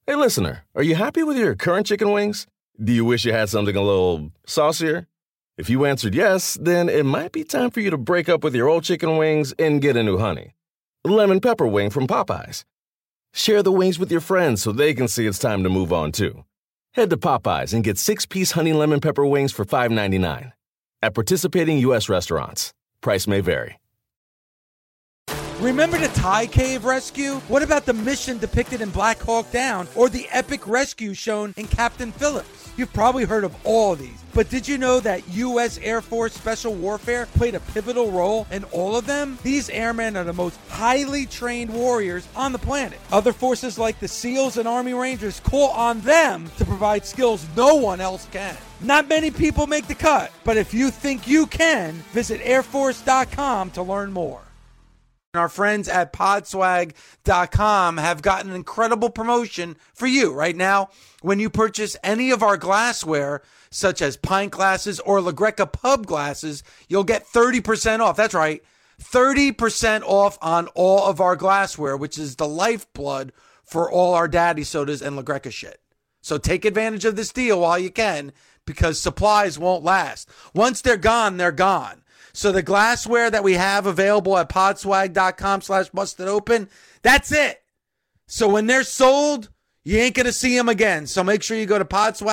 Hey, listener, are you happy with your current chicken wings? Do you wish you had something a little saucier? If you answered yes, then it might be time for you to break up with your old chicken wings and get a new honey. Lemon pepper wing from Popeyes. Share the wings with your friends so they can see it's time to move on too. Head to Popeyes and get 6-piece honey lemon pepper wings for $5.99. At participating U.S. restaurants. Price may vary. Remember the Thai cave rescue? What about the mission depicted in Black Hawk Down or the epic rescue shown in Captain Phillips? You've probably heard of all these, but did you know that U.S. Air Force Special Warfare played a pivotal role in all of them? These airmen are the most highly trained warriors on the planet. Other forces like the SEALs and Army Rangers call on them to provide skills no one else can. Not many people make the cut, but if you think you can, visit airforce.com to learn more. Our friends at Podswag.com have got an incredible promotion for you right now. When you purchase any of our glassware, such as pint glasses or La Greca pub glasses, you'll get 30% off. That's right, 30% off on all of our glassware, which is the lifeblood for all our daddy sodas and La Greca shit. So take advantage of this deal while you can, because supplies won't last. Once they're gone, they're gone. So the glassware that we have available at podswag.com/bustedopen, that's it. So when they're sold, you ain't going to see them again. So make sure you go to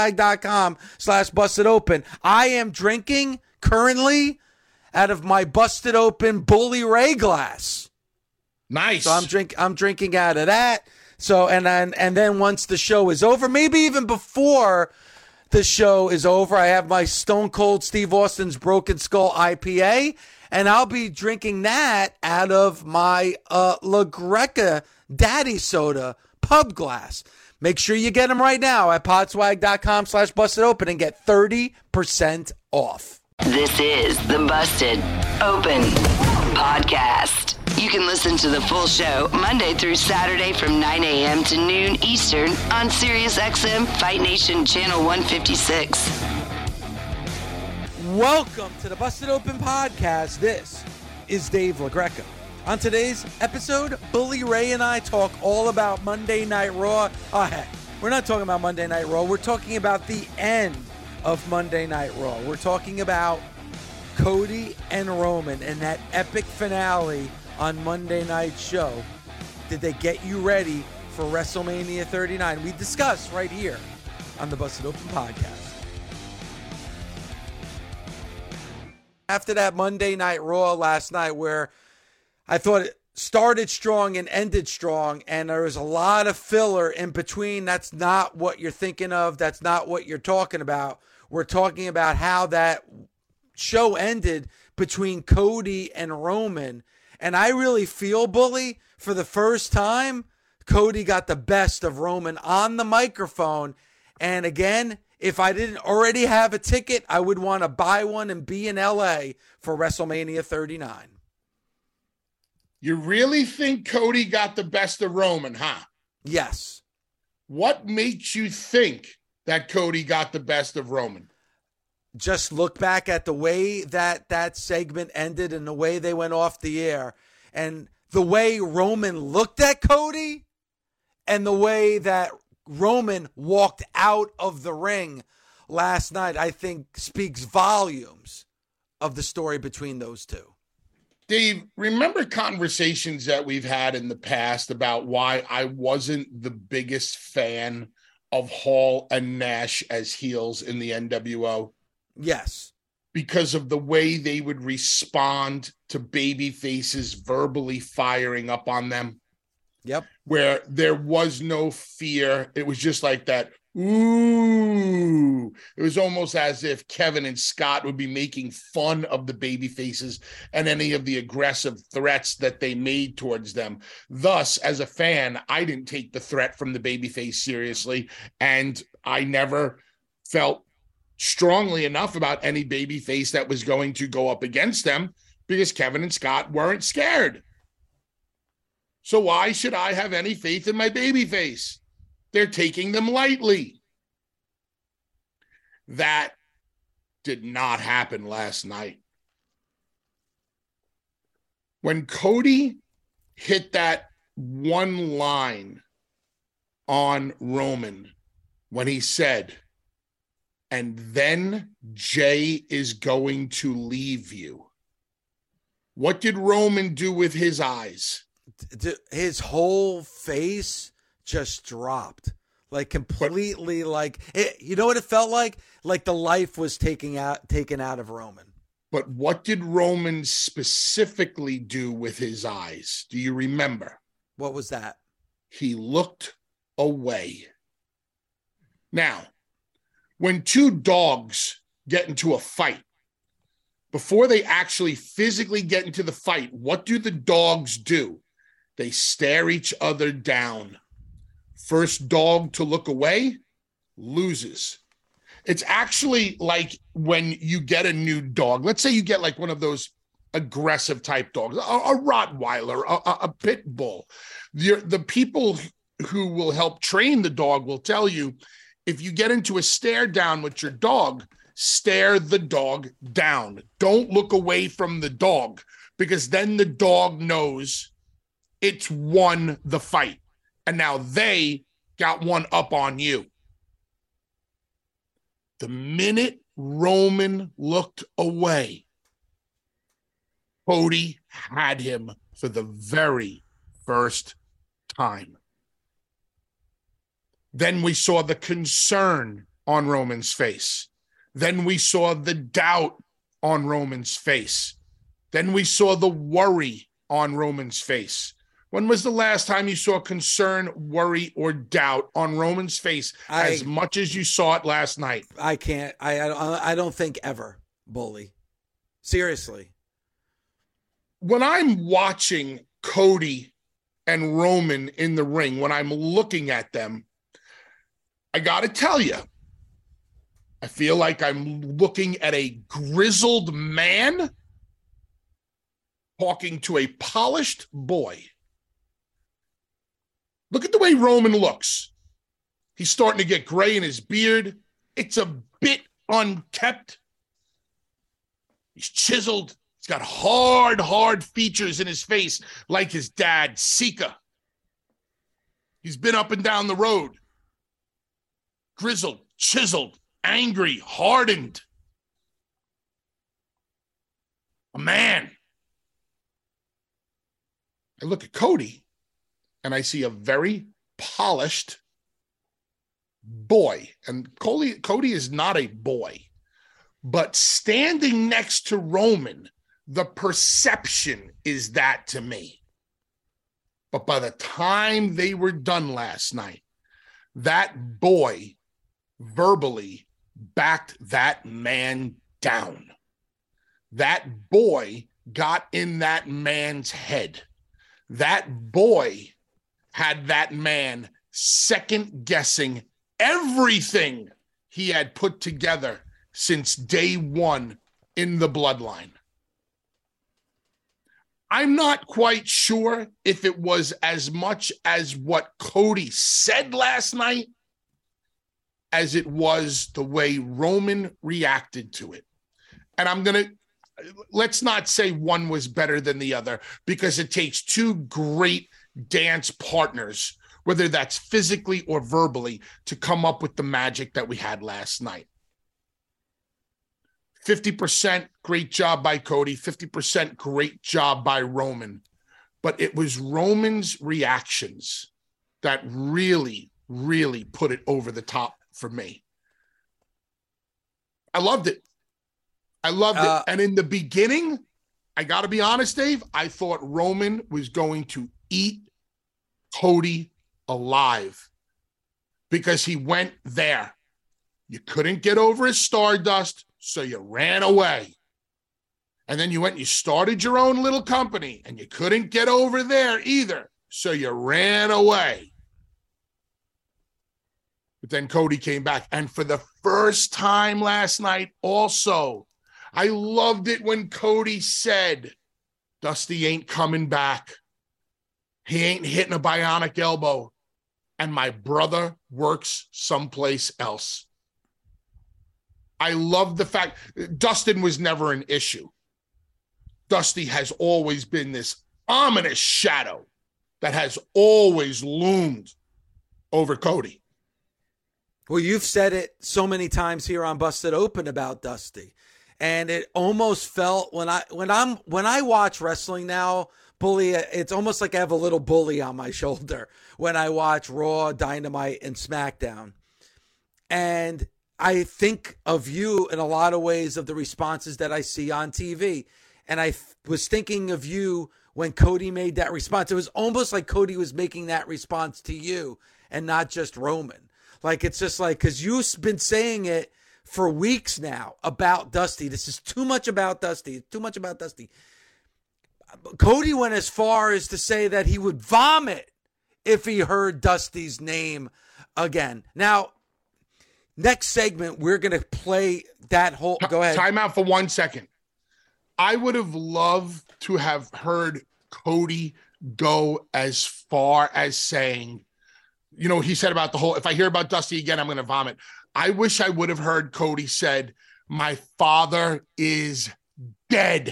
podswag.com/bustedopen. I am drinking currently out of my Busted Open Bully Ray glass. Nice. So I'm drinking out of that. So and then once the show is over, maybe even before the show is over, I have my Stone Cold Steve Austin's Broken Skull IPA, and I'll be drinking that out of my La Greca Daddy Soda pub glass. Make sure you get them right now at podswag.com/bustedopen and get 30% off. This is the Busted Open Podcast. You can listen to the full show Monday through Saturday from 9 a.m. to noon Eastern on SiriusXM Fight Nation Channel 156. Welcome to the Busted Open Podcast. This is Dave LaGreca. On today's episode, Bully Ray and I talk all about Monday Night Raw. Oh, heck, we're not talking about Monday Night Raw. We're talking about the end of Monday Night Raw. We're talking about Cody and Roman and that epic finale on Monday night's show. Did they get you ready for WrestleMania 39? We discuss right here on the Busted Open Podcast. After that Monday Night Raw last night, where I thought it started strong and ended strong, and there was a lot of filler in between, that's not what you're thinking of. That's not what you're talking about. We're talking about how that show ended between Cody and Roman. And I really feel, Bully, for the first time, Cody got the best of Roman on the microphone. And again, if I didn't already have a ticket, I would want to buy one and be in LA for WrestleMania 39. You really think Cody got the best of Roman, huh? Yes. What makes you think that Cody got the best of Roman? Just look back at the way that segment ended and the way they went off the air and the way Roman looked at Cody and the way that Roman walked out of the ring last night, I think speaks volumes of the story between those two. Dave, remember conversations that we've had in the past about why I wasn't the biggest fan of Hall and Nash as heels in the NWO? Yes. Because of the way they would respond to baby faces verbally firing up on them. Yep. Where there was no fear. It was just like that. Ooh. It was almost as if Kevin and Scott would be making fun of the baby faces and any of the aggressive threats that they made towards them. Thus, as a fan, I didn't take the threat from the babyface seriously, and I never felt strongly enough about any babyface that was going to go up against them because Kevin and Scott weren't scared. So why should I have any faith in my babyface? They're taking them lightly. That did not happen last night. When Cody hit that one line on Roman when he said, and then Jay is going to leave you. What did Roman do with his eyes? His whole face just dropped. Like completely, you know what it felt like? Like the life was taken out of Roman. But what did Roman specifically do with his eyes? Do you remember? What was that? He looked away. Now, when two dogs get into a fight, before they actually physically get into the fight, what do the dogs do? They stare each other down. First dog to look away loses. It's actually like when you get a new dog. Let's say you get like one of those aggressive type dogs, a Rottweiler, a pit bull. The people who will help train the dog will tell you, if you get into a stare down with your dog, stare the dog down. Don't look away from the dog, because then the dog knows it's won the fight. And now they got one up on you. The minute Roman looked away, Cody had him for the very first time. Then we saw the concern on Roman's face. Then we saw the doubt on Roman's face. Then we saw the worry on Roman's face. When was the last time you saw concern, worry, or doubt on Roman's face as much as you saw it last night? I can't. I don't think ever, Bully. Seriously. When I'm watching Cody and Roman in the ring, when I'm looking at them, I got to tell you, I feel like I'm looking at a grizzled man talking to a polished boy. Look at the way Roman looks. He's starting to get gray in his beard. It's a bit unkept. He's chiseled. He's got hard features in his face like his dad, Sika. He's been up and down the road. Grizzled, chiseled, angry, hardened. A man. I look at Cody, and I see a very polished boy. And Cody is not a boy. But standing next to Roman, the perception is that to me. But by the time they were done last night, that boy verbally backed that man down. That boy got in that man's head. That boy had that man second guessing everything he had put together since day one in the bloodline. I'm not quite sure if it was as much as what Cody said last night as it was the way Roman reacted to it. And let's not say one was better than the other, because it takes two great dance partners, whether that's physically or verbally, to come up with the magic that we had last night. 50% great job by Cody, 50% great job by Roman. But it was Roman's reactions that really, really put it over the top for me. I loved it. it. And in the beginning, I got to be honest, Dave, I thought Roman was going to eat Cody alive because he went there. You couldn't get over his Stardust, so you ran away. And then you went and you started your own little company, and you couldn't get over there either, so you ran away. But then Cody came back, and for the first time last night also, I loved it when Cody said, Dusty ain't coming back. He ain't hitting a bionic elbow, and my brother works someplace else. I love the fact Dustin was never an issue. Dusty has always been this ominous shadow that has always loomed over Cody. Well, you've said it so many times here on Busted Open about Dusty. And it almost felt when I watch wrestling now, Bully, it's almost like I have a little bully on my shoulder when I watch Raw, Dynamite, and SmackDown. And I think of you in a lot of ways of the responses that I see on TV. And I was thinking of you when Cody made that response. It was almost like Cody was making that response to you and not just Roman. Like, it's just like, because you've been saying it for weeks now about Dusty. This is too much about Dusty. It's too much about Dusty. Cody went as far as to say that he would vomit if he heard Dusty's name again. Now, next segment, we're going to play that whole... Go ahead. Time out for 1 second. I would have loved to have heard Cody go as far as saying, you know, he said about the whole, if I hear about Dusty again, I'm going to vomit. I wish I would have heard Cody said, my father is dead.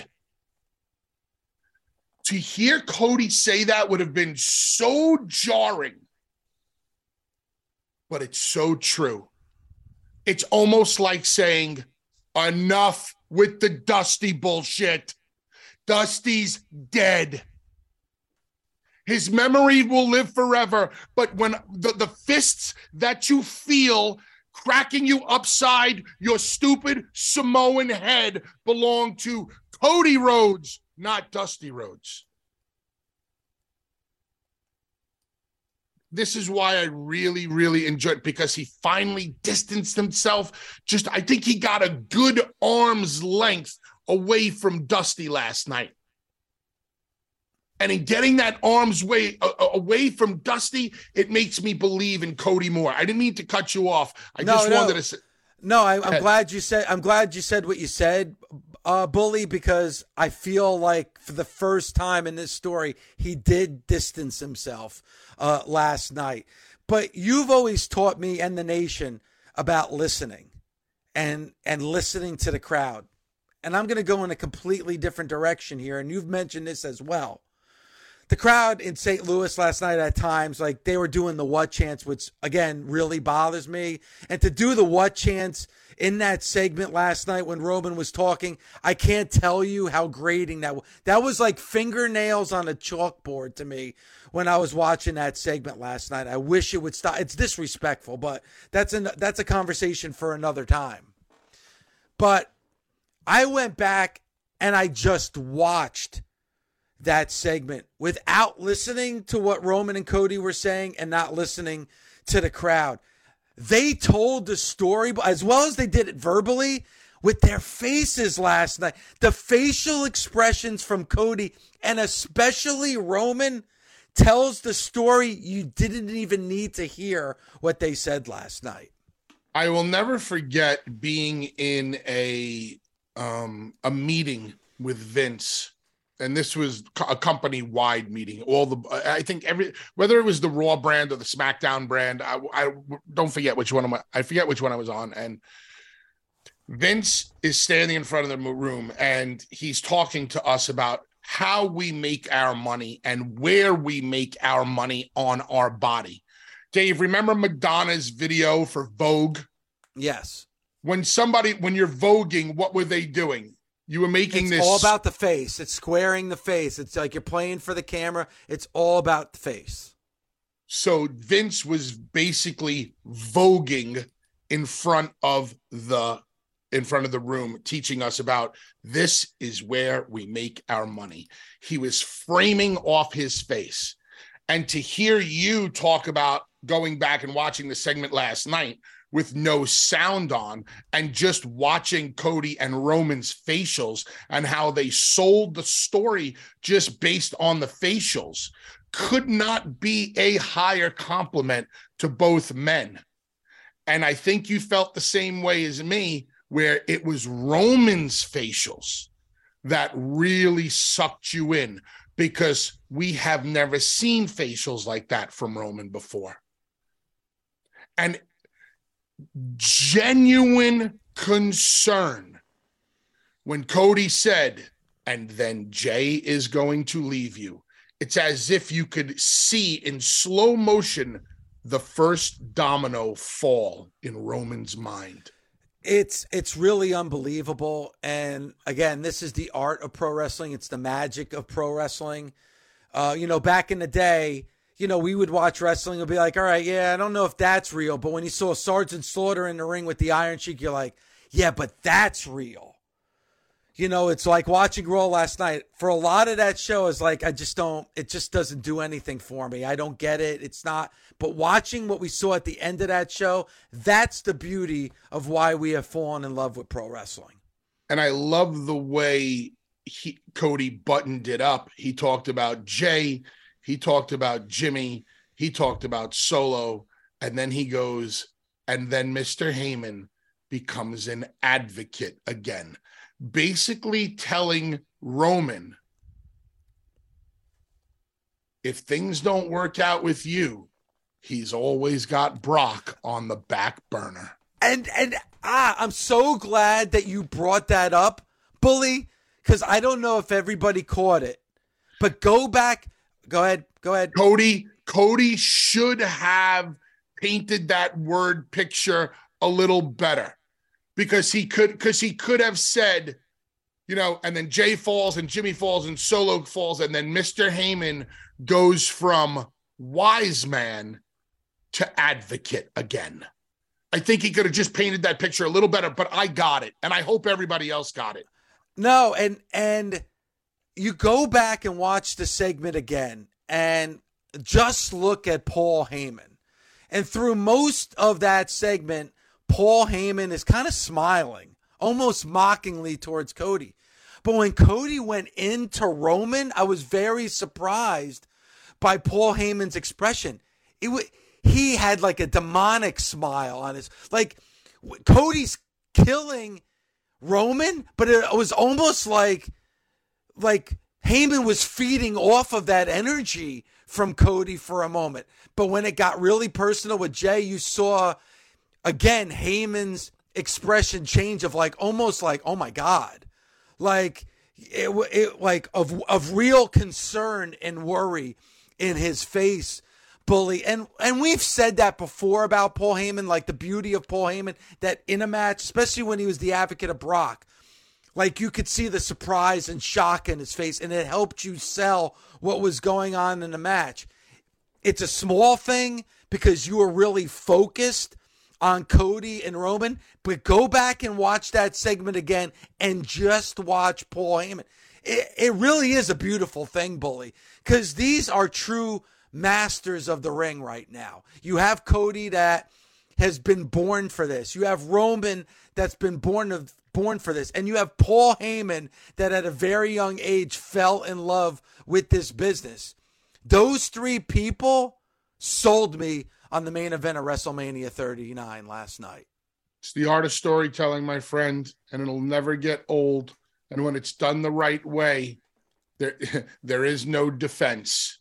To hear Cody say that would have been so jarring, but it's so true. It's almost like saying, enough with the Dusty bullshit. Dusty's dead. His memory will live forever, but when the fists that you feel cracking you upside your stupid Samoan head belong to Cody Rhodes, not Dusty Rhodes. This is why I really, really enjoyed it, because he finally distanced himself. I think he got a good arm's length away from Dusty last night. And in getting that arm's way away from Dusty, it makes me believe in Cody more. I didn't mean to cut you off. I just wanted to say. No, I'm glad you said what you said, Bully, because I feel like for the first time in this story, he did distance himself last night. But you've always taught me and the nation about listening and listening to the crowd. And I'm going to go in a completely different direction here. And you've mentioned this as well. The crowd in St. Louis last night at times, like they were doing the what chants, which again really bothers me. And to do the what chants in that segment last night when Roman was talking, I can't tell you how grating that was. That was like fingernails on a chalkboard to me when I was watching that segment last night. I wish it would stop. It's disrespectful, but that's a conversation for another time. But I went back and I just watched that segment without listening to what Roman and Cody were saying and not listening to the crowd. They told the story as well as they did it verbally with their faces last night. The facial expressions from Cody and especially Roman tells the story. You didn't even need to hear what they said last night. I will never forget being in a meeting with Vince. And this was a company-wide meeting. I think whether it was the Raw brand or the SmackDown brand, I don't forget which one I forget which one I was on. And Vince is standing in front of the room and he's talking to us about how we make our money and where we make our money on our body. Dave, remember Madonna's video for Vogue? Yes. When you're voguing, what were they doing? You were making it's all about the face. It's squaring the face. It's like you're playing for the camera. It's all about the face. So Vince was basically voguing in front of the room, teaching us about this is where we make our money. He was framing off his face. And to hear you talk about going back and watching the segment last night with no sound on and just watching Cody and Roman's facials and how they sold the story just based on the facials could not be a higher compliment to both men. And I think you felt the same way as me, where it was Roman's facials that really sucked you in, because we have never seen facials like that from Roman before. And genuine concern when Cody said, and then Jay is going to leave you. It's as if you could see in slow motion the first domino fall in Roman's mind? It's really unbelievable. And again, this is the art of pro wrestling. It's the magic of pro wrestling. Back in the day, we would watch wrestling and be like, all right, yeah, I don't know if that's real. But when you saw Sergeant Slaughter in the ring with the Iron Sheik, you're like, yeah, but that's real. It's like watching Raw last night. For a lot of that show is like, it just doesn't do anything for me. I don't get it. It's not. But watching what we saw at the end of that show, that's the beauty of why we have fallen in love with pro wrestling. And I love the way Cody buttoned it up. He talked about Jay. He talked about Jimmy. He talked about Solo. And then he goes, and then Mr. Heyman becomes an advocate again. Basically telling Roman, if things don't work out with you, he's always got Brock on the back burner. And I'm so glad that you brought that up, Bully, because I don't know if everybody caught it. But go back. Go ahead. Cody should have painted that word picture a little better. Because he could have said, and then Jay falls and Jimmy falls and Solo falls, and then Mr. Heyman goes from wise man to advocate again. I think he could have just painted that picture a little better, but I got it, and I hope everybody else got it. No, and you go back and watch the segment again, and just look at Paul Heyman. And through most of that segment, Paul Heyman is kind of smiling, almost mockingly towards Cody. But when Cody went into Roman, I was very surprised by Paul Heyman's expression. He had like a demonic smile on his, like Cody's killing Roman, but it was almost like Heyman was feeding off of that energy from Cody for a moment. But when it got really personal with Jay, you saw again, Heyman's expression change of almost like, oh my God, of real concern and worry in his face, Bully. And we've said that before about Paul Heyman, like the beauty of Paul Heyman, that in a match, especially when he was the advocate of Brock, you could see the surprise and shock in his face, and it helped you sell what was going on in the match. It's a small thing because you were really focused on Cody and Roman, but go back and watch that segment again and just watch Paul Heyman. It really is a beautiful thing, Bully, because these are true masters of the ring right now. You have Cody that has been born for this. You have Roman that's been born for this. And you have Paul Heyman that at a very young age fell in love with this business. Those three people sold me on the main event of WrestleMania 39 last night. It's the art of storytelling, my friend, and it'll never get old. And when it's done the right way, there is no defense.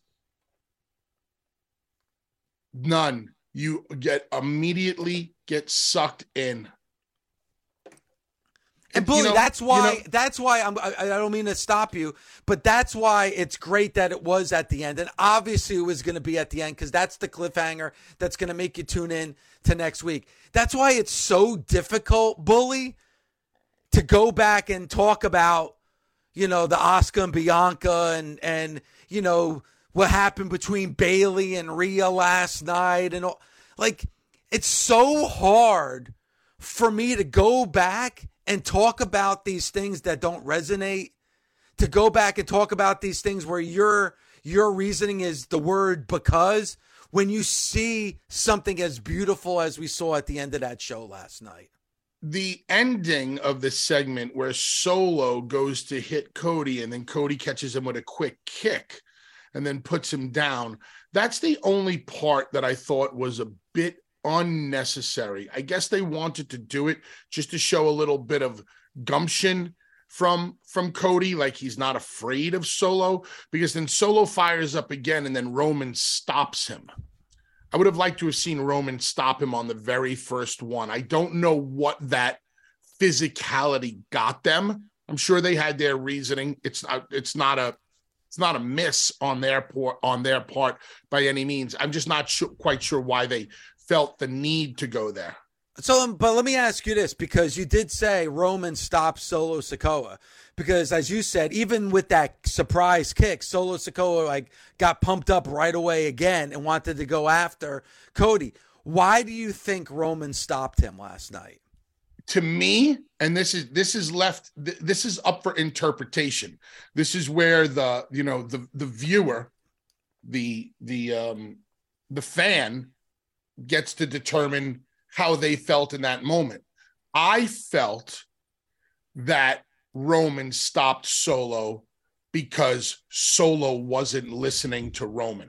None. You immediately get sucked in. And Bully, that's why I don't mean to stop you, but that's why it's great that it was at the end. And obviously it was going to be at the end because that's the cliffhanger that's going to make you tune in to next week. That's why it's so difficult, Bully, to go back and talk about, the Asuka and Bianca and what happened between Bayley and Rhea last night and all. It's so hard for me to go back and talk about these things that don't resonate, to go back and talk about these things where your reasoning is the word because, when you see something as beautiful as we saw at the end of that show last night. The ending of the segment where Solo goes to hit Cody and then Cody catches him with a quick kick and then puts him down. That's the only part that I thought was a bit unnecessary. I guess they wanted to do it just to show a little bit of gumption from Cody, like he's not afraid of Solo, because then Solo fires up again and then Roman stops him. I would have liked to have seen Roman stop him on the very first one. I don't know what that physicality got them. I'm sure they had their reasoning. It's not a It's not a miss on their part by any means. I'm just not quite sure why they felt the need to go there. So, but let me ask you this, because you did say Roman stopped Solo Sikoa. Because as you said, even with that surprise kick, Solo Sikoa got pumped up right away again and wanted to go after Cody. Why do you think Roman stopped him last night? To me, and this is up for interpretation. This is where the viewer, the fan gets to determine how they felt in that moment. I felt that Roman stopped Solo because Solo wasn't listening to Roman.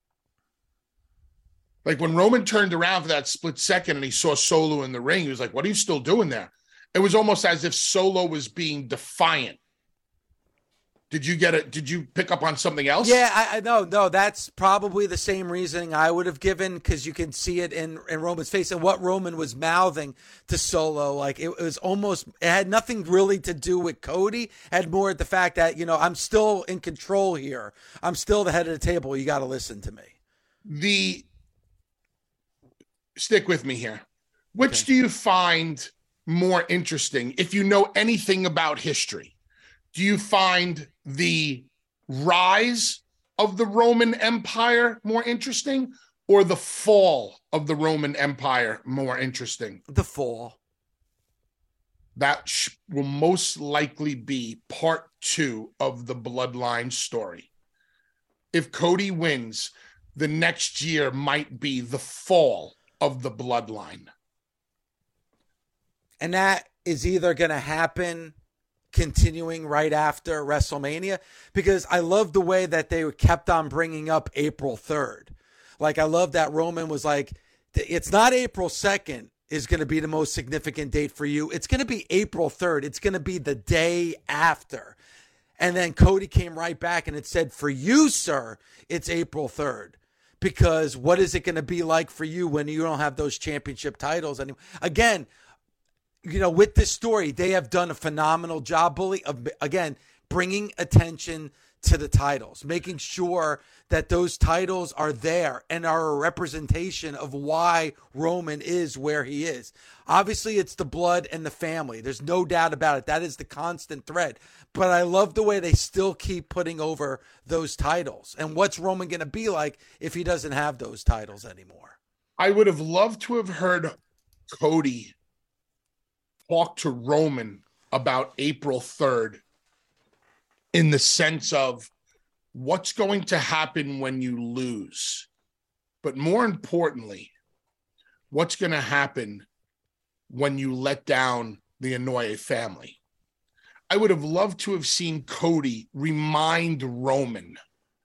Like when Roman turned around for that split second and he saw Solo in the ring, he was like, what are you still doing there? It was almost as if Solo was being defiant. Did you get it? Did you pick up on something else? Yeah, I know. No, that's probably the same reasoning I would have given, because you can see it in Roman's face and what Roman was mouthing to Solo. Like it was almost, it had nothing really to do with Cody. It had more the fact that, I'm still in control here. I'm still the head of the table. You got to listen to me. Stick with me here. Which do you find more interesting if you know anything about history? Do you find the rise of the Roman Empire more interesting, or the fall of the Roman Empire more interesting? The fall. That will most likely be part 2 of the Bloodline story. If Cody wins, the next year might be the fall of the Bloodline. And that is either going to happen continuing right after WrestleMania, because I love the way that they kept on bringing up April 3rd. Like, I love that Roman was like, it's not April 2nd is going to be the most significant date for you. It's going to be April 3rd. It's going to be the day after. And then Cody came right back and it said, for you, sir, it's April 3rd. Because what is it going to be like for you when you don't have those championship titles anymore? Again, with this story, they have done a phenomenal job, Bully, of, again, bringing attention to the titles, making sure that those titles are there and are a representation of why Roman is where he is. Obviously, it's the blood and the family. There's no doubt about it. That is the constant thread. But I love the way they still keep putting over those titles. And what's Roman going to be like if he doesn't have those titles anymore? I would have loved to have heard Cody talk to Roman about April 3rd in the sense of what's going to happen when you lose. But more importantly, what's going to happen when you let down the Inoue family. I would have loved to have seen Cody remind Roman,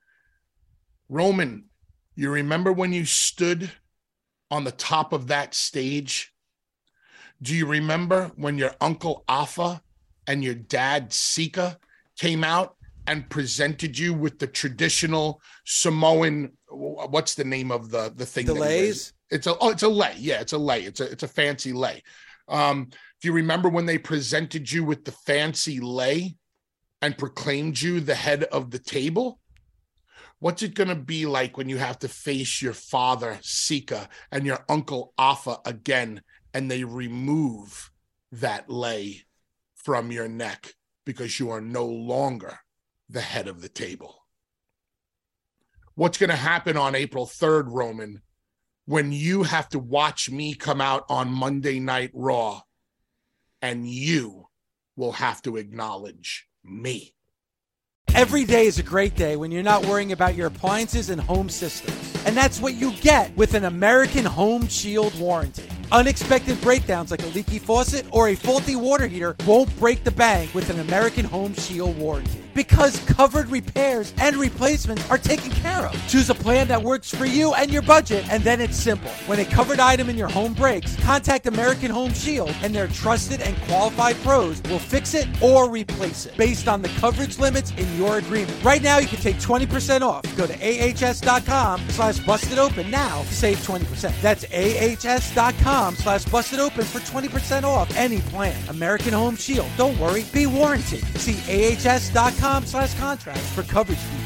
you remember when you stood on the top of that stage? Do you remember when your uncle Afa and your dad Sika came out and presented you with the traditional Samoan, what's the name of the thing? The leis? It's a lei. Yeah, it's a lei. It's a fancy lei. Do you remember when they presented you with the fancy lei and proclaimed you the head of the table? What's it going to be like when you have to face your father, Sika, and your uncle Afa again, and they remove that lei from your neck because you are no longer the head of the table? What's going to happen on April 3rd, Roman, when you have to watch me come out on Monday Night Raw and you will have to acknowledge me? Every day is a great day when you're not worrying about your appliances and home systems. And that's what you get with an American Home Shield warranty. Unexpected breakdowns like a leaky faucet or a faulty water heater won't break the bank with an American Home Shield warranty, because covered repairs and replacements are taken care of. Choose a plan that works for you and your budget, and then it's simple. When a covered item in your home breaks, contact American Home Shield, and their trusted and qualified pros will fix it or replace it based on the coverage limits in your agreement. Right now, you can take 20% off. Go to ahs.com/bustedopen now to save 20%. That's ahs.com/bustedopen for 20% off any plan. American Home Shield. Don't worry, be warranted. See ahs.com/contracts for coverage details.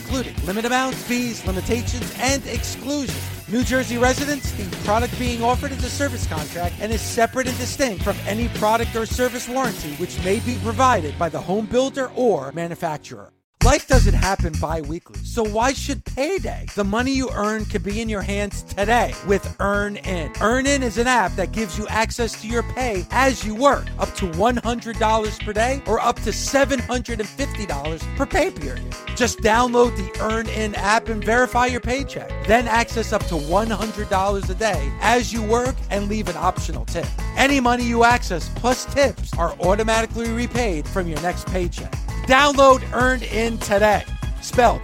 including limit amounts, fees, limitations, and exclusions. New Jersey residents, the product being offered is a service contract and is separate and distinct from any product or service warranty which may be provided by the home builder or manufacturer. Life doesn't happen bi-weekly, so why should payday? The money you earn could be in your hands today with EarnIn. EarnIn is an app that gives you access to your pay as you work, up to $100 per day or up to $750 per pay period. Just download the EarnIn app and verify your paycheck. Then access up to $100 a day as you work and leave an optional tip. Any money you access plus tips are automatically repaid from your next paycheck. Download EarnIn today, spelled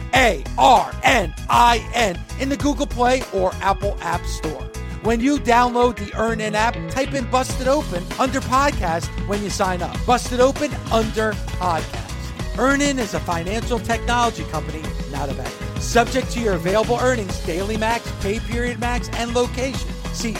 EARNIN, in the Google Play or Apple App Store. When you download the EarnIn app, type in Busted Open under podcast when you sign up. Busted Open under podcast. EarnIn is a financial technology company, not a bank. Subject to your available earnings, daily max, pay period max, and location. See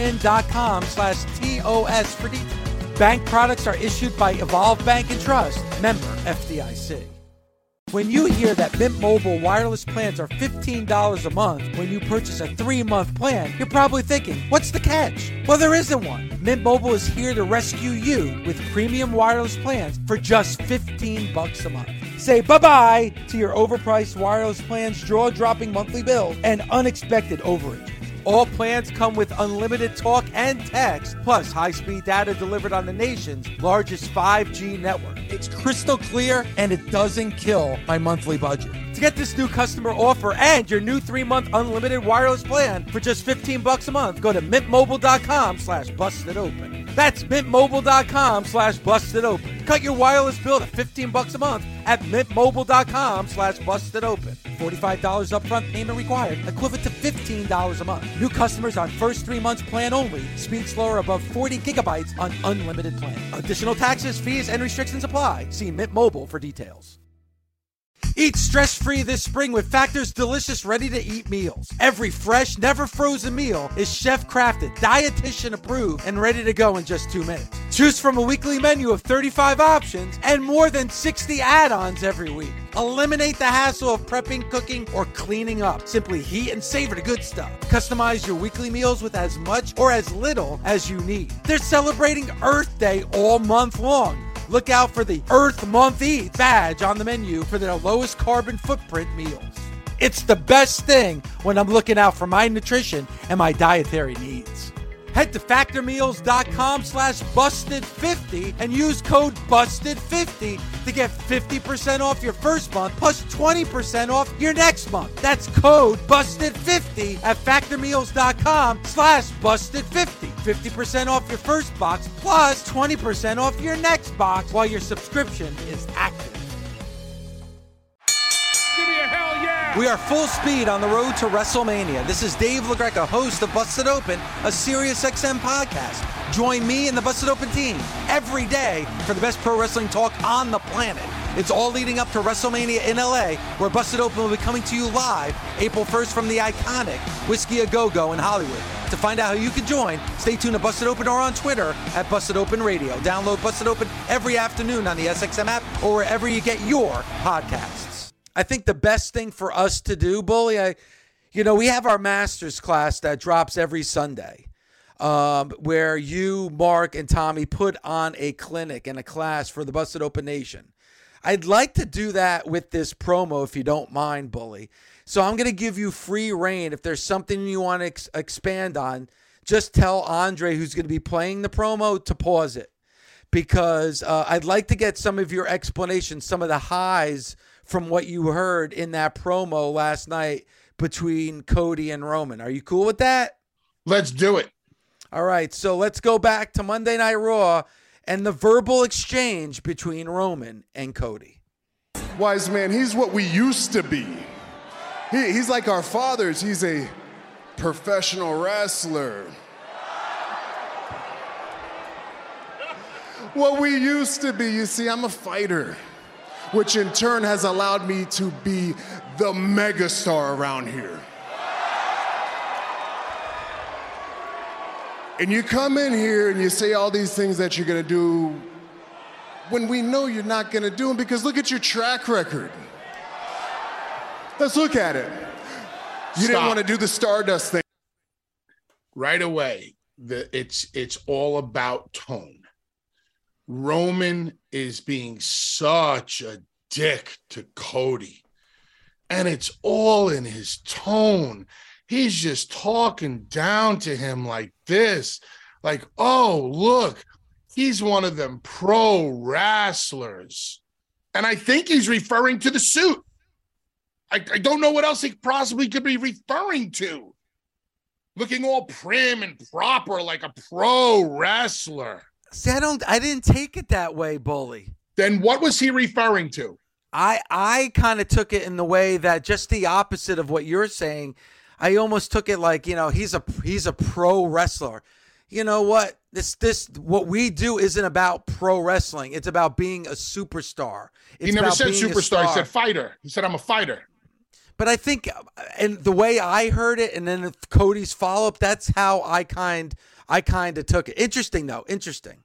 earnin.com/TOS for details. Bank products are issued by Evolve Bank and Trust, member FDIC. When you hear that Mint Mobile wireless plans are $15 a month when you purchase a 3-month plan, you're probably thinking, what's the catch? Well, there isn't one. Mint Mobile is here to rescue you with premium wireless plans for just $15 a month. Say bye-bye to your overpriced wireless plans, jaw-dropping monthly bills, and unexpected overage. All plans come with unlimited talk and text, plus high-speed data delivered on the nation's largest 5G network. It's crystal clear, and it doesn't kill my monthly budget. To get this new customer offer and your new 3-month unlimited wireless plan for just $15 a month, go to mintmobile.com/bustedopen. That's mintmobile.com/bustedopen. Cut your wireless bill to $15 a month at mintmobile.com/bustedopen. $45 upfront payment required, equivalent to $15 a month. New customers on first 3 months plan only. Speed slower above 40 gigabytes on unlimited plan. Additional taxes, fees, and restrictions apply. See Mint Mobile for details. Eat stress-free this spring with Factor's delicious ready-to-eat meals. Every fresh, never-frozen meal is chef-crafted, dietitian-approved, and ready to go in just 2 minutes. Choose from a weekly menu of 35 options and more than 60 add-ons every week. Eliminate the hassle of prepping, cooking, or cleaning up. Simply heat and savor the good stuff. Customize your weekly meals with as much or as little as you need. They're celebrating Earth Day all month long. Look out for the Earth Month Eats badge on the menu for their lowest carbon footprint meals. It's the best thing when I'm looking out for my nutrition and my dietary needs. Head to factormeals.com/busted50 and use code BUSTED50 to get 50% off your first month plus 20% off your next month. That's code BUSTED50 at factormeals.com/busted50. 50% off your first box plus 20% off your next box while your subscription is active. Give me a hell yeah! We are full speed on the road to WrestleMania. This is Dave LaGreca, host of Busted Open, a SiriusXM podcast. Join me and the Busted Open team every day for the best pro wrestling talk on the planet. It's all leading up to WrestleMania in LA, where Busted Open will be coming to you live April 1st from the iconic Whiskey A Go-Go in Hollywood. To find out how you can join, stay tuned to Busted Open or on Twitter at Busted Open Radio. Download Busted Open every afternoon on the SXM app or wherever you get your podcasts. I think the best thing for us to do, Bully, we have our master's class that drops every Sunday, where you, Mark, and Tommy put on a clinic and a class for the Busted Open Nation. I'd like to do that with this promo, if you don't mind, Bully. So I'm going to give you free reign. If there's something you want to expand on, just tell Andre, who's going to be playing the promo, to pause it. Because I'd like to get some of your explanations, some of the highs from what you heard in that promo last night between Cody and Roman. Are you cool with that? Let's do it. All right, so let's go back to Monday Night Raw and the verbal exchange between Roman and Cody. Wise man, he's what we used to be. He's like our fathers. He's a professional wrestler. What we used to be, you see, I'm a fighter, which in turn has allowed me to be the megastar around here. And you come in here and you say all these things that you're gonna do when we know you're not gonna do them, because look at your track record. Let's look at it. You didn't want to do the Stardust thing. Right away, it's all about tone. Roman is being such a dick to Cody, and it's all in his tone. He's just talking down to him like this, like, oh, look, he's one of them pro wrestlers. And I think he's referring to the suit. I don't know what else he possibly could be referring to. Looking all prim and proper like a pro wrestler. See, I didn't take it that way, Bully. Then what was he referring to? I kind of took it in the way that just the opposite of what you're saying. I almost took it like, he's a pro wrestler. You know what? This what we do isn't about pro wrestling. It's about being a superstar. He never said superstar. He said fighter. He said, I'm a fighter. But I think, and the way I heard it, and then Cody's follow-up, that's how I kind of took it. Interesting, though. Interesting.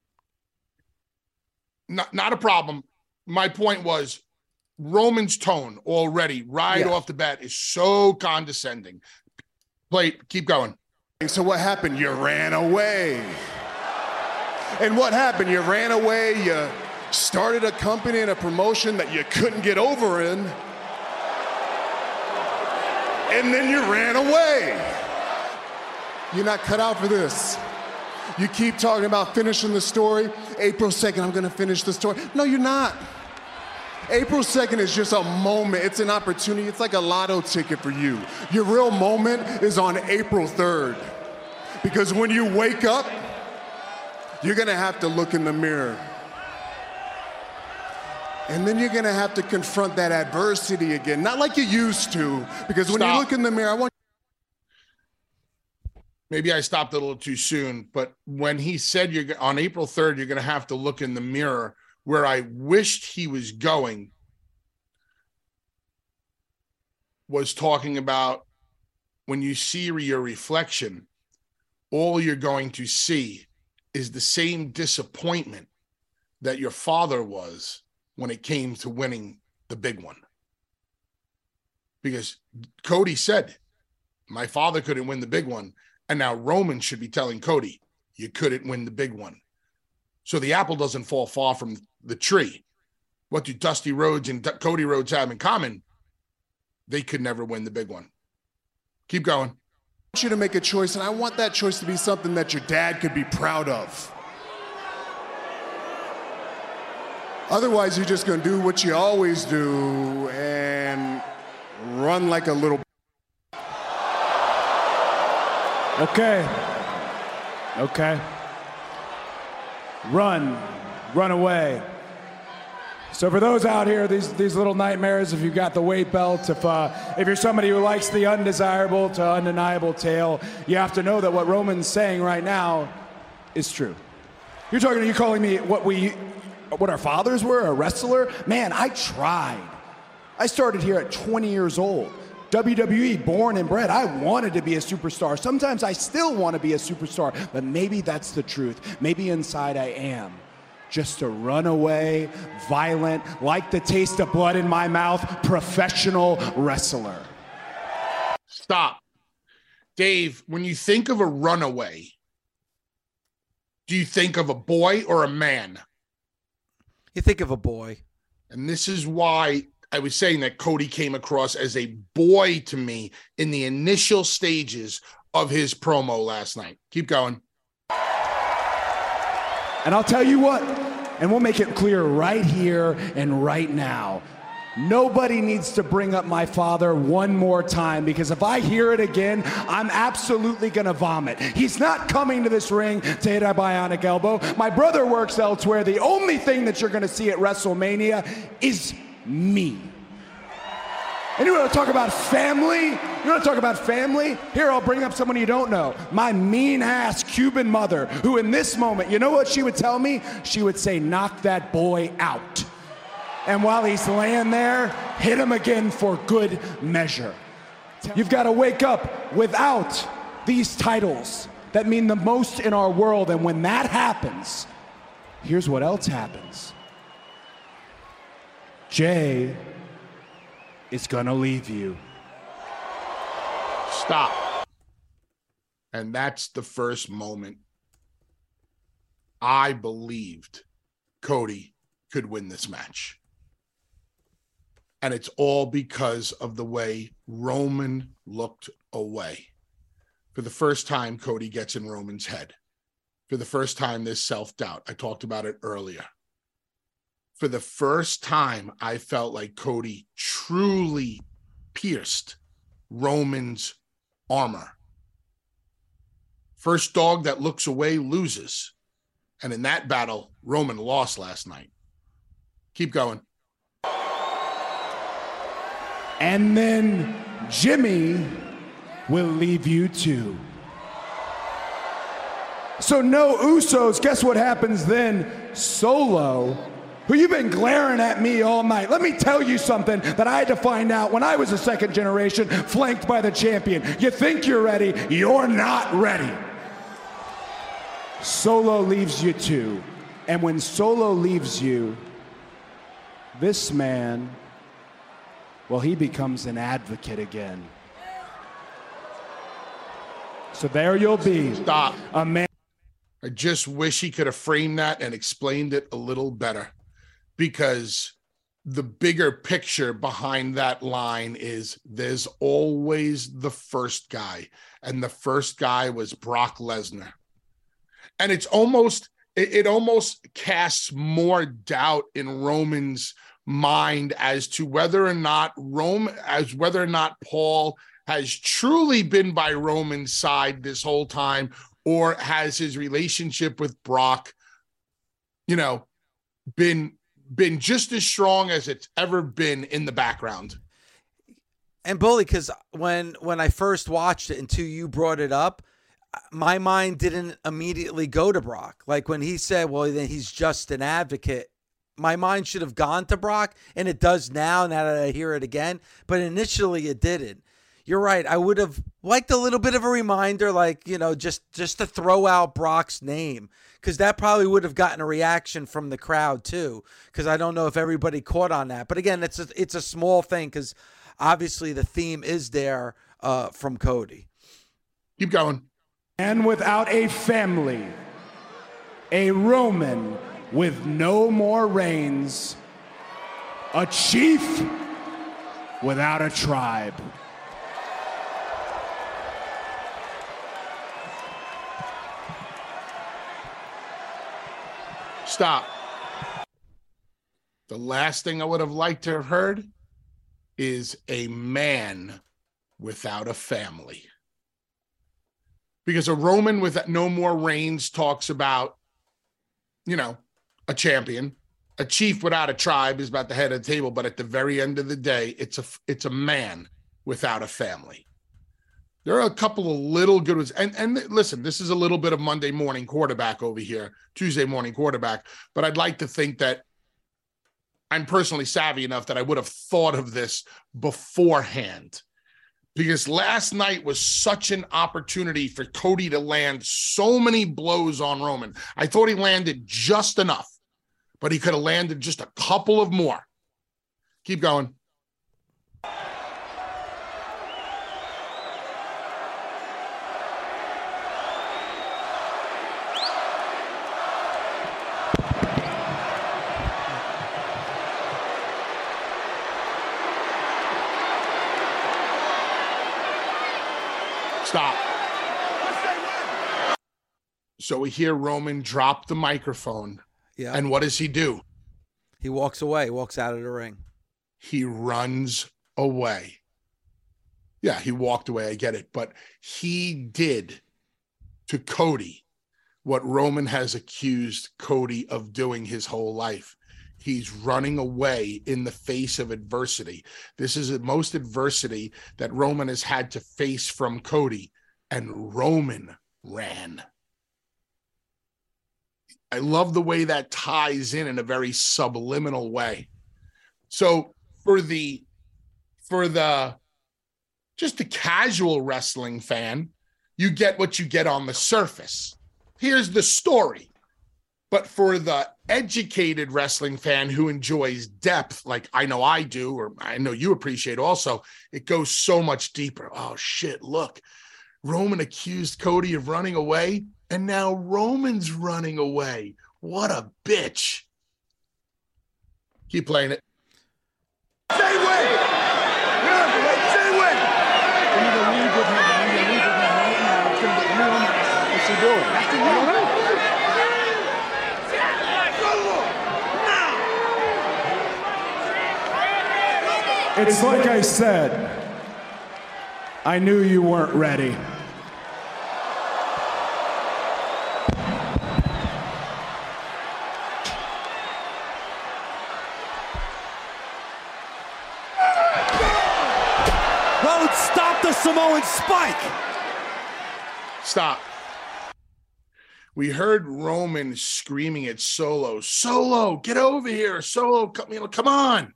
Not a problem. My point was Roman's tone already off the bat is so condescending. Keep going. So what happened? You ran away. And what happened? You ran away. You started a company and a promotion that you couldn't get over in. And then you ran away. You're not cut out for this. You keep talking about finishing the story. April 2nd, I'm going to finish the story. No, you're not. April 2nd is just a moment. It's an opportunity. It's like a lotto ticket for you. Your real moment is on April 3rd. Because when you wake up, you're going to have to look in the mirror. And then you're going to have to confront that adversity again. Not like you used to. Because when you look in the mirror, I want... Maybe I stopped a little too soon, but when he said on April 3rd, you're going to have to look in the mirror, where I wished he was going was talking about when you see your reflection, all you're going to see is the same disappointment that your father was when it came to winning the big one. Because Cody said, my father couldn't win the big one. And now Roman should be telling Cody, you couldn't win the big one. So the apple doesn't fall far from the tree. What do Dusty Rhodes and Cody Rhodes have in common? They could never win the big one. Keep going. I want you to make a choice, and I want that choice to be something that your dad could be proud of. Otherwise, you're just going to do what you always do and run like a little... Okay. Run away. So for those out here, these little nightmares, if you've got the weight belt, if you're somebody who likes the undesirable to undeniable tale, you have to know that what Roman's saying right now is true. You're calling me what our fathers were, a wrestler? Man, I tried. I started here at 20 years old. WWE, born and bred. I wanted to be a superstar. Sometimes I still want to be a superstar, but maybe that's the truth. Maybe inside I am just a runaway, violent, like the taste of blood in my mouth, professional wrestler. Stop. Dave, when you think of a runaway, do you think of a boy or a man? You think of a boy. And this is why I was saying that Cody came across as a boy to me in the initial stages of his promo last night. Keep going. And I'll tell you what, and we'll make it clear right here and right now. Nobody needs to bring up my father one more time, because if I hear it again, I'm absolutely going to vomit. He's not coming to this ring to hit a bionic elbow. My brother works elsewhere. The only thing that you're going to see at WrestleMania is me. And you want to talk about family? You want to talk about family? Here, I'll bring up someone you don't know. My mean-ass Cuban mother, who in this moment, you know what she would tell me? She would say, knock that boy out. And while he's laying there, hit him again for good measure. You've got to wake up without these titles that mean the most in our world. And when that happens, here's what else happens. Jay is going to leave you. Stop. And that's the first moment I believed Cody could win this match. And it's all because of the way Roman looked away. For the first time, Cody gets in Roman's head. For the first time, there's self-doubt. I talked about it earlier. For the first time, I felt like Cody truly pierced Roman's armor. First dog that looks away loses. And in that battle, Roman lost last night. Keep going. And then Jimmy will leave you too. So no Usos, guess what happens then? Solo, who you've been glaring at me all night. Let me tell you something that I had to find out when I was a second generation, flanked by the champion. You think you're ready, you're not ready. Solo leaves you too. And when Solo leaves you, this man, well, he becomes an advocate again. So there you'll be. Stop. A man. I just wish he could have framed that and explained it a little better, because the bigger picture behind that line is there's always the first guy, and the first guy was Brock Lesnar. And it almost casts more doubt in Roman's mind as to whether or not Paul has truly been by Roman's side this whole time, or has his relationship with Brock, been just as strong as it's ever been in the background. And Bully, because when I first watched it until you brought it up, my mind didn't immediately go to Brock. Like when he said, well, then he's just an advocate, my mind should have gone to Brock, and it does now that I hear it again. But initially it didn't. You're right. I would have liked a little bit of a reminder, like, just to throw out Brock's name, because that probably would have gotten a reaction from the crowd too, because I don't know if everybody caught on that. But again, it's a small thing, because obviously the theme is there from Cody. Keep going. And without a family, a Roman with no more reigns, a chief without a tribe. Stop. The last thing I would have liked to have heard is a man without a family. Because a Roman with no more reigns talks about, a champion. A chief without a tribe is about the head of the table, but at the very end of the day, it's a man without a family. There are a couple of little good ones. And listen, this is a little bit of Monday morning quarterback over here, Tuesday morning quarterback, but I'd like to think that I'm personally savvy enough that I would have thought of this beforehand, because last night was such an opportunity for Cody to land so many blows on Roman. I thought he landed just enough, but he could have landed just a couple of more. Keep going. Stop. So we hear Roman drop the microphone. Yeah. And what does he do? He walks away, walks out of the ring. He runs away. Yeah, he walked away. I get it. But he did to Cody what Roman has accused Cody of doing his whole life. He's running away in the face of adversity. This is the most adversity that Roman has had to face from Cody, and Roman ran. I love the way that ties in a very subliminal way. So for the just the casual wrestling fan, you get what you get on the surface. Here's the story. But for the educated wrestling fan who enjoys depth, like I know I do, or I know you appreciate also, it goes so much deeper. Oh, shit, look. Roman accused Cody of running away, and now Roman's running away. What a bitch. Keep playing it. Say win! Say win! You need to leave with him. You need to leave with him right now. It's going to get him. What's he doing? That's the rule. It's like I said. I knew you weren't ready. Rhodes, stop the Samoan spike! Stop. We heard Roman screaming at Solo, Solo, get over here. Solo, come on.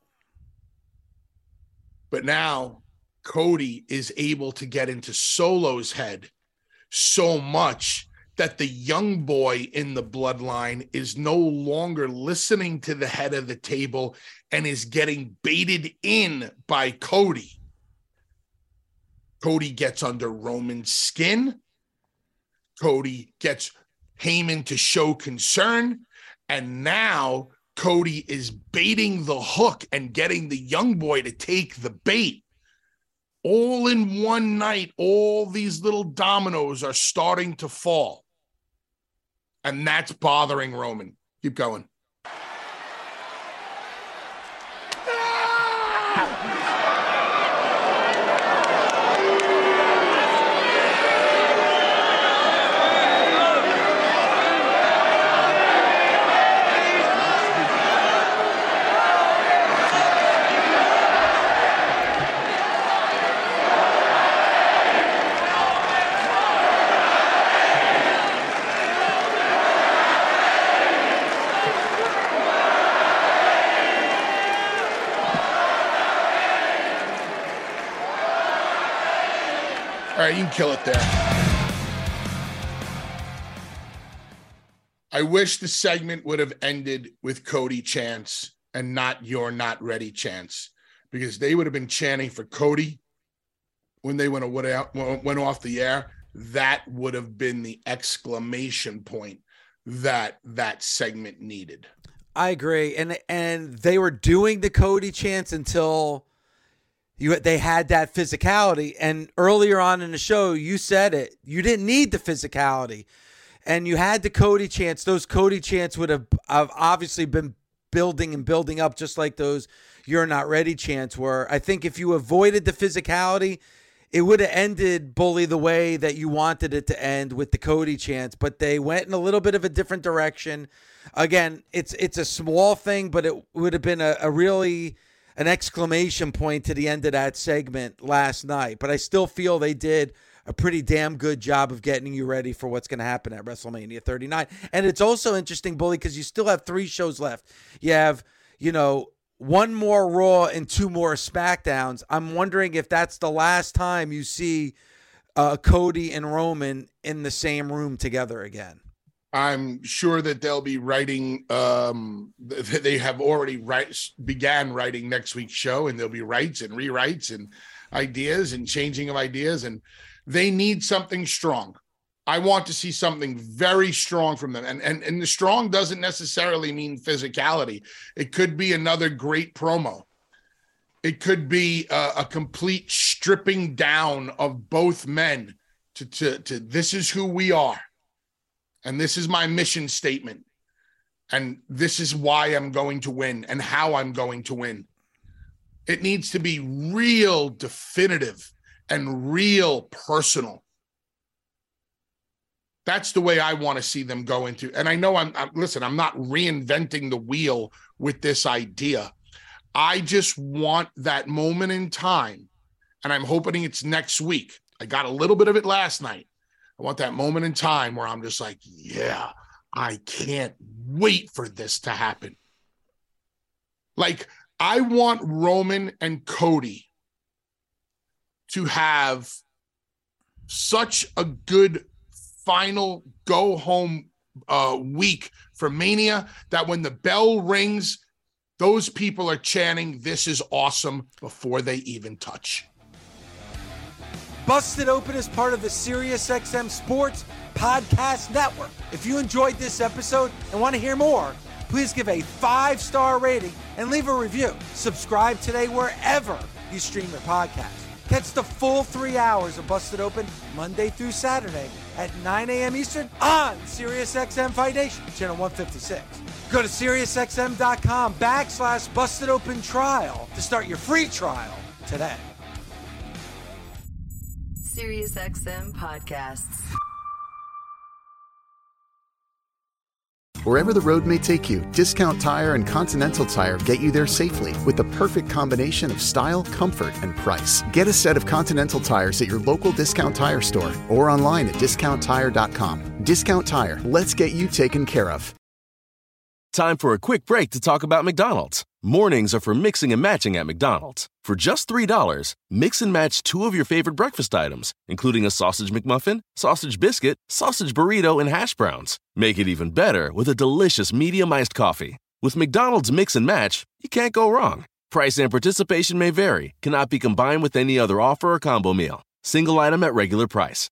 But now Cody is able to get into Solo's head so much that the young boy in the bloodline is no longer listening to the head of the table and is getting baited in by Cody. Cody gets under Roman's skin. Cody gets Heyman to show concern. And now Cody is baiting the hook and getting the young boy to take the bait. All in one night, all these little dominoes are starting to fall. And that's bothering Roman. Keep going. All right, you can kill it there. I wish the segment would have ended with Cody chants and not "You're not ready" chants, because they would have been chanting for Cody when they went off the air. That would have been the exclamation point that segment needed. I agree, and they were doing the Cody chants until they had that physicality. And earlier on in the show, you said it. You didn't need the physicality. And you had the Cody chants. Those Cody chants would have obviously been building and building up, just like those "You're not ready" chants were. I think if you avoided the physicality, it would have ended Bully the way that you wanted it to end, with the Cody chants. But they went in a little bit of a different direction. Again, it's a small thing, but it would have been a really an exclamation point to the end of that segment last night. But I still feel they did a pretty damn good job of getting you ready for what's going to happen at WrestleMania 39. And it's also interesting, Bully, because you still have 3 shows left. You have, one more Raw and 2 more SmackDowns. I'm wondering if that's the last time you see Cody and Roman in the same room together again. I'm sure that they'll be writing. They have already began writing next week's show, and there'll be writes and rewrites and ideas and changing of ideas. And they need something strong. I want to see something very strong from them. And the strong doesn't necessarily mean physicality. It could be another great promo. It could be a complete stripping down of both men to this is who we are. And this is my mission statement. And this is why I'm going to win and how I'm going to win. It needs to be real definitive and real personal. That's the way I want to see them go into. And I know I'm not reinventing the wheel with this idea. I just want that moment in time. And I'm hoping it's next week. I got a little bit of it last night. I want that moment in time where I'm just like, yeah, I can't wait for this to happen. Like, I want Roman and Cody to have such a good final go home week for Mania that when the bell rings, those people are chanting, "This is awesome," before they even touch. Busted Open is part of the SiriusXM Sports Podcast Network. If you enjoyed this episode and want to hear more, please give a 5-star rating and leave a review. Subscribe today wherever you stream your podcast. Catch the full 3 hours of Busted Open Monday through Saturday at 9 a.m. Eastern on SiriusXM Fight Nation, channel 156. Go to SiriusXM.com/Busted Open Trial to start your free trial today. SiriusXM Podcasts. Wherever the road may take you, Discount Tire and Continental Tire get you there safely with the perfect combination of style, comfort, and price. Get a set of Continental tires at your local Discount Tire store or online at discounttire.com. Discount Tire, let's get you taken care of. Time for a quick break to talk about McDonald's. Mornings are for mixing and matching at McDonald's. For just $3, mix and match 2 of your favorite breakfast items, including a sausage McMuffin, sausage biscuit, sausage burrito, and hash browns. Make it even better with a delicious medium iced coffee. With McDonald's Mix and Match, you can't go wrong. Price and participation may vary, cannot be combined with any other offer or combo meal. Single item at regular price.